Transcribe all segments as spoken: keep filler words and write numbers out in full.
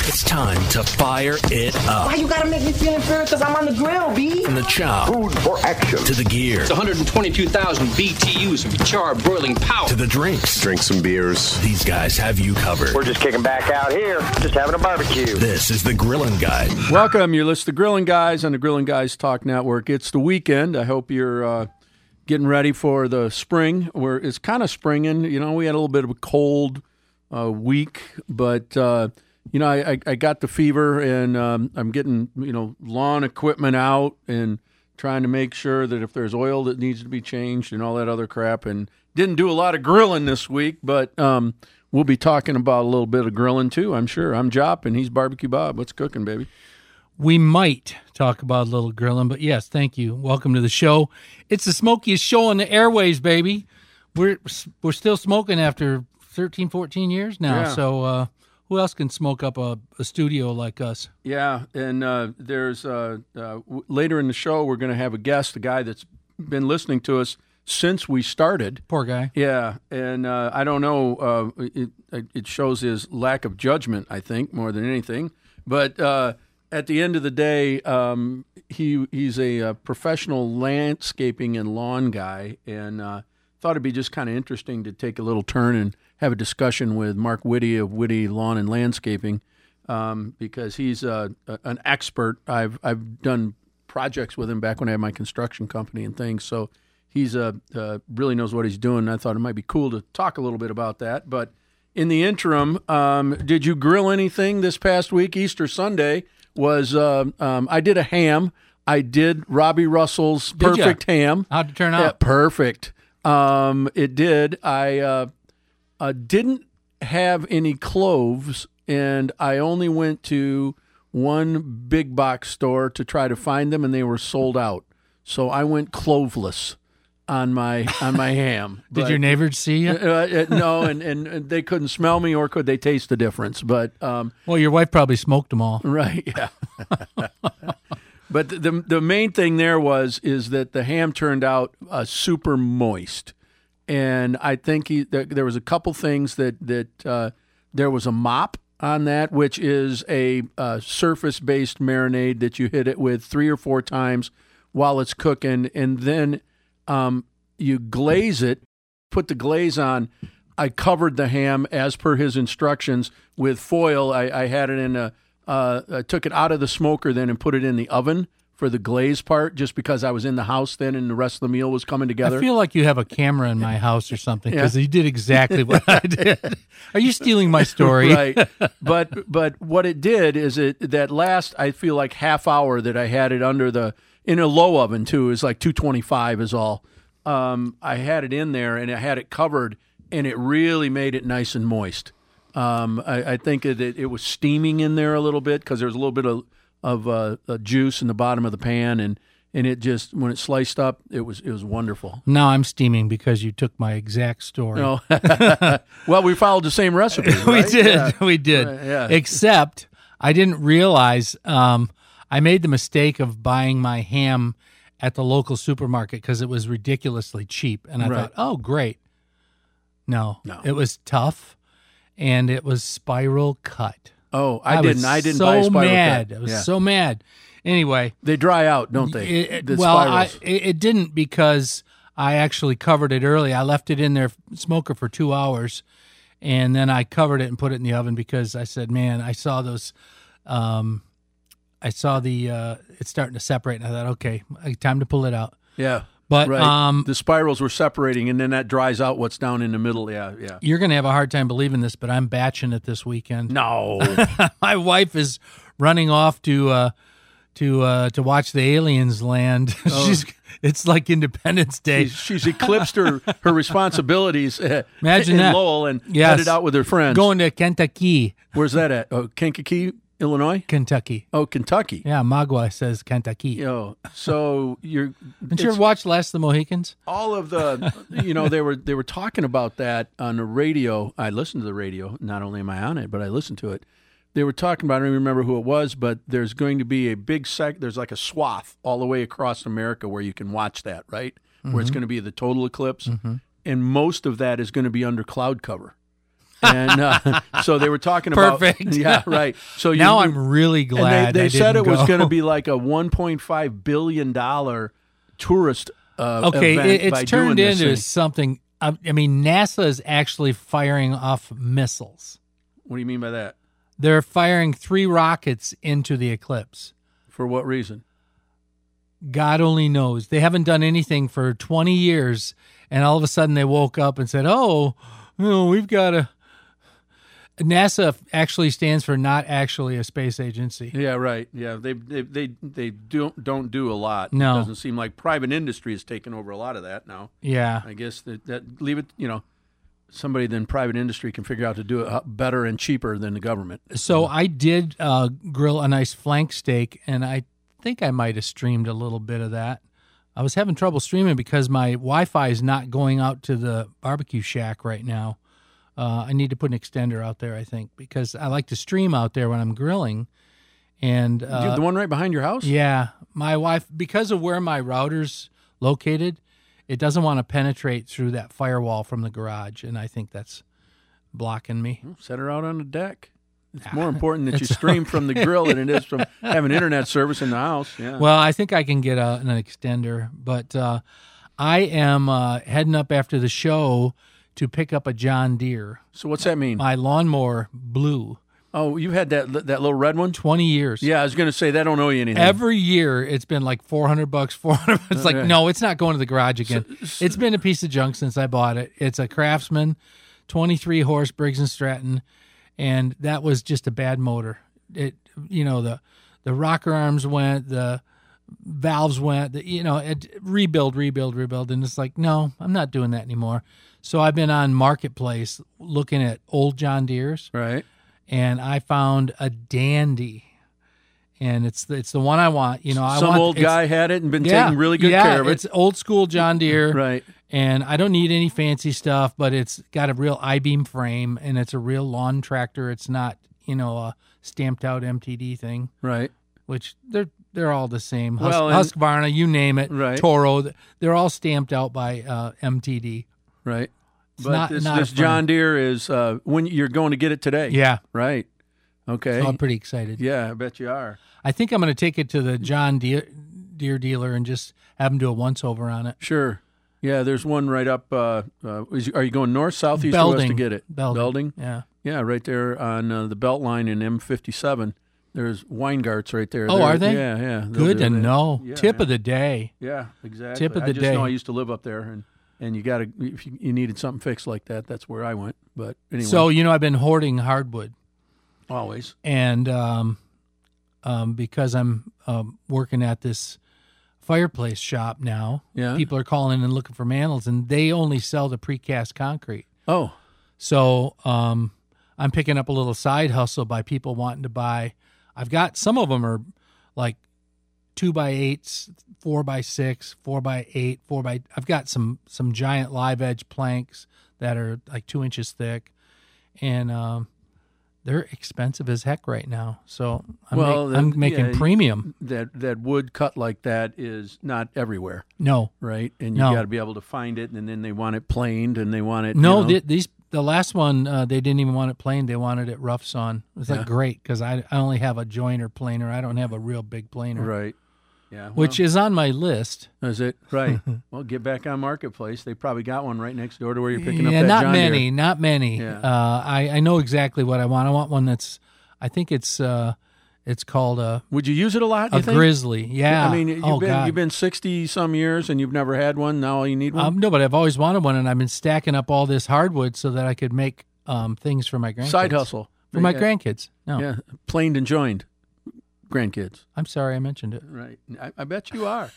It's time to fire it up. Why you gotta make me feel inferior? Because I'm on the grill, B. From the chow. Food for action. To the gear. It's one hundred twenty-two thousand B T Us of charred broiling power. To the drinks. Drink some beers. These guys have you covered. We're just kicking back out here, just having a barbecue. This is the Grillin' Guy. Welcome. You're listening to Grillin' Guys on the Grillin' Guys Talk Network. It's the weekend. I hope you're uh, getting ready for the spring. Where it's kind of springing. You know, we had a little bit of a cold uh, week, but uh, you know, I, I, I got the fever, and um, I'm getting you know lawn equipment out and trying to make sure that if there's oil that needs to be changed and all that other crap. And didn't do a lot of grilling this week, but um, we'll be talking about a little bit of grilling too, I'm sure. I'm Jop, and he's Barbecue Bob. What's cooking, baby? We might talk about a little grilling, but yes, thank you. Welcome to the show. It's the smokiest show on the airways, baby. We're we're still smoking after thirteen, fourteen years now, Yeah. so uh, who else can smoke up a, a studio like us? Yeah, and uh, there's uh, uh, w- later in the show we're going to have a guest, a guy that's been listening to us since we started. Poor guy. Yeah, and uh, I don't know, uh, it, it shows his lack of judgment, I think, more than anything. But uh, at the end of the day, um, he he's a, uh professional landscaping and lawn guy, and uh, thought it'd be just kind of interesting to take a little turn and have a discussion with Mark Whitty of Whitty Lawn and Landscaping, um, because he's uh, an expert. I've I've done projects with him back when I had my construction company and things, so he's uh, uh, really knows what he's doing. I thought it might be cool to talk a little bit about that. But in the interim, um, did you grill anything this past week? Easter Sunday was, uh, um, I did a ham. I did Robbie Russell's Did perfect ya? ham. How'd it turn Yeah, out? perfect. Um, it did. I uh, uh, didn't have any cloves, and I only went to one big box store to try to find them, and they were sold out. So I went cloveless on my on my ham. Did But, your neighbors see you? uh, uh, no, and, and, and they couldn't smell me, or could they taste the difference? But um, Well, your wife probably smoked them all. right, yeah. But the, the the main thing there was is that the ham turned out uh, super moist, and I think he, there, there was a couple things that that uh, there was a mop on that, which is a uh, surface based marinade that you hit it with three or four times while it's cooking, and then um, you glaze it, put the glaze on. I covered the ham as per his instructions with foil. I, I had it in a. Uh, I took it out of the smoker then and put it in the oven for the glaze part, just because I was in the house then and the rest of the meal was coming together. I feel like you have a camera in my house or something, Yeah. because you did exactly what I did. Are you stealing my story? Right. But but what it did is it that last I feel like half hour that I had it under the in a low oven too is like two twenty-five is all. Um, I had it in there and I had it covered, and it really made it nice and moist. Um, I, I think it, it, it was steaming in there a little bit because there was a little bit of of uh, uh, juice in the bottom of the pan, and, and it just when it sliced up, it was it was wonderful. Now I'm steaming because you took my exact story. No. Well, we followed the same recipe. we right? did. Yeah. We did. Right, yeah. Except I didn't realize um, I made the mistake of buying my ham at the local supermarket because it was ridiculously cheap. And I Right. thought, oh, great. No, No. it was tough, and it was spiral cut. Oh, I, was didn't. I didn't so buy a spiral mad. cut. I was Yeah. so mad. Anyway. They dry out, don't they? It, it- the well, I, spirals. it, it didn't, because I actually covered it early. I left it in their smoker for two hours, and then I covered it and put it in the oven because I said, man, I saw those, um, I saw the, uh, it's starting to separate, and I thought, okay, time to pull it out. yeah. But Right. um, the spirals were separating, and then that dries out what's down in the middle. Yeah, yeah. you're going to have a hard time believing this, but I'm batching it this weekend. No. My wife is running off to uh, to uh, to watch the aliens land. She's it's like Independence Day. she's, she's eclipsed her, her responsibilities uh, Imagine in that. Lowell and Yes. headed out with her friends. Going to Kentucky, Where's that at? Oh, Kankakee, Illinois? Kentucky. Oh, Kentucky. Yeah, Magua says Kentucky. Oh, so you're Didn't you it's ever watch Last of the Mohicans? all of the you know they were they were talking about that on the radio. I listened to the radio. Not only am I on it, but I listened to it. They were talking about, I don't even remember who it was, but there's going to be a big sec. There's like a swath all the way across America where you can watch that, right? Where it's going to be the total eclipse, and most of that is going to be under cloud cover. and uh, so they were talking about Perfect. Yeah, right. So you, Now I'm really glad. And they, they I said it didn't was go. going to be like a one point five billion dollar tourist uh, Okay, event it, by it's turned doing this into thing. something. I, I mean, NASA is actually firing off missiles. What do you mean by that? They're firing three rockets into the eclipse. For what reason? God only knows. They haven't done anything for twenty years, and all of a sudden they woke up and said, oh, you know, we've got to. NASA actually stands for not actually a space agency. Yeah, right. Yeah, they they they, they don't don't do a lot. No. It doesn't seem like private industry has taken over a lot of that now. Yeah. I guess that, that leave it, you know, somebody in private industry can figure out to do it better and cheaper than the government. So I did uh, grill a nice flank steak, and I think I might have streamed a little bit of that. I was having trouble streaming because my Wi-Fi is not going out to the barbecue shack right now. Uh, I need to put an extender out there, I think, because I like to stream out there when I'm grilling. And uh, You- the one right behind your house? yeah, my wife, because of where my router's located, it doesn't want to penetrate through that firewall from the garage, and I think that's blocking me. Set her out on the deck. It's more important that you stream from the grill than it is from having internet service in the house. Yeah. Well, I think I can get a, an extender, but uh, I am uh, heading up after the show to pick up a John Deere. So what's that mean? My lawnmower blue, Oh, you had that that little red one? twenty years. Yeah, I was going to say that don't owe you anything. Every year it's been like four hundred bucks, four hundred. It's like, Okay. no, it's not going to the garage again. It's been a piece of junk since I bought it. It's a Craftsman, twenty-three horse Briggs and Stratton, and that was just a bad motor. It, you know, the the rocker arms went, the valves went, the, you know, it, rebuild, rebuild, rebuild, and it's like, no, I'm not doing that anymore. So I've been on Marketplace looking at old John Deere's, Right. and I found a dandy. And it's the, it's the one I want. You know, I Some want, old it's- guy had it and been yeah, taking really good yeah, care of it. It's old school John Deere, Right. And I don't need any fancy stuff, but it's got a real I-beam frame, and it's a real lawn tractor. It's not, you know, a stamped out M T D thing, Right. which they're they're all the same. Hus- Well, and- Husqvarna, you name it, Right. Toro, they're all stamped out by uh, M T D. Right. It's But not- this, not a this firm. John Deere is uh, when you're going to get it today. Yeah, Right. Okay. so I'm pretty excited. Yeah, I bet you are. I think I'm going to take it to the John Deere, Deere dealer and just have them do a once over on it. Sure. Yeah, there's one right up. Uh, uh, is, are you going north, south, east, or west to Belding. get it? Belding. Yeah. Yeah, right there on uh, the belt line in M fifty-seven. There's Weingarts right there. Oh, They're- are they? Yeah, yeah. Good to They're- know. yeah, Tip yeah. of the day. Yeah, exactly. Tip of I the just day. know I used to live up there, and, and you got to if you, you needed something fixed like that, that's where I went. But anyway, So, you know, I've been hoarding hardwood. always. And um, um, because I'm um, working at this fireplace shop now, Yeah. people are calling in and looking for mantles, and they only sell the precast concrete. Oh, So um, I'm picking up a little side hustle by people wanting to buy. I've got some of them are like two by eights, four by six, four by eight, four by. I've got some some giant live edge planks that are like two inches thick, and um, they're expensive as heck right now. So I'm, Well, make- I'm then, making yeah, premium. that that wood cut like that is not everywhere, No, right? And you No. got to be able to find it, and then they want it planed, and they want it. no. you know, th- these the last one uh, they didn't even want it planed. They wanted it rough sawn. It was Yeah. like great because I I only have a joiner planer. I don't have a real big planer. right. Yeah, Which is on my list. well, is it right? Well, get back on Marketplace. They probably got one right next door to where you're picking up Yeah, that not John many, Deere. not many. Yeah. Uh, I I know exactly what I want. I want one that's, I think it's uh, it's called a Would you use it a lot? a you think? grizzly. Yeah. I mean, you've oh been God. you've been sixty some years and you've never had one. Now you need one. Um, no, but I've always wanted one, and I've been stacking up all this hardwood so that I could make um things for my grandkids. Side hustle for my Yeah. grandkids. No, Yeah, planed and joined grandkids. I'm sorry I mentioned it. Right. I, I bet you are.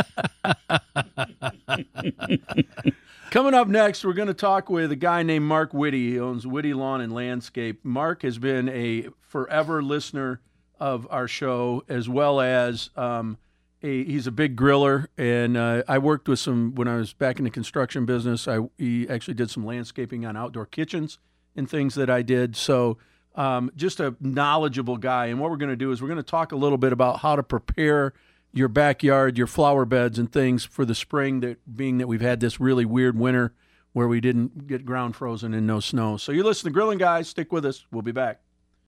Coming up next, we're going to talk with a guy named Mark Whitty. He owns Whitty Lawn and Landscape. Mark has been a forever listener of our show, as well as um, a, he's a big griller. And uh, I worked with some, when I was back in the construction business, I he actually did some landscaping on outdoor kitchens and things that I did. So um, just a knowledgeable guy. And what we're going to do is we're going to talk a little bit about how to prepare your backyard, your flower beds and things for the spring, that being that we've had this really weird winter where we didn't get ground frozen and no snow. So you listen to Grilling Guys. Stick with us. We'll be back.